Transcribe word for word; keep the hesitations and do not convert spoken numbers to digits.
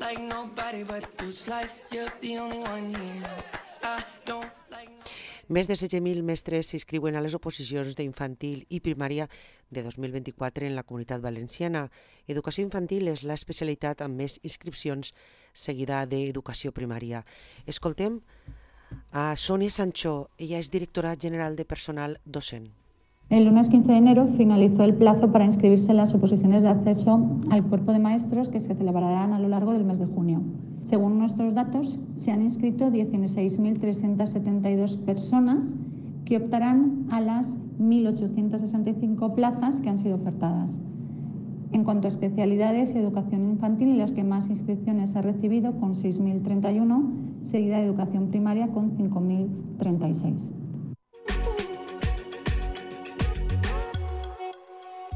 Més de setze mil mestres s'inscriuen a les oposicions d'infantil i primària de dos mil vint-i-quatre en la Comunitat Valenciana. Educació infantil és l'especialitat amb més inscripcions, seguida d'educació primària. Escoltem a Sonia Sancho, ella és directora general de personal docent. El lunes quince de enero finalizó el plazo para inscribirse en las oposiciones de acceso al cuerpo de maestros que se celebrarán a lo largo del mes de junio. Según nuestros datos, se han inscrito dieciséis mil trescientas setenta y dos personas que optarán a las mil ochocientas sesenta y cinco plazas que han sido ofertadas. En cuanto a especialidades y educación infantil, las que más inscripciones ha recibido, con seis mil treinta y uno, seguida de educación primaria con cinco mil treinta y seis.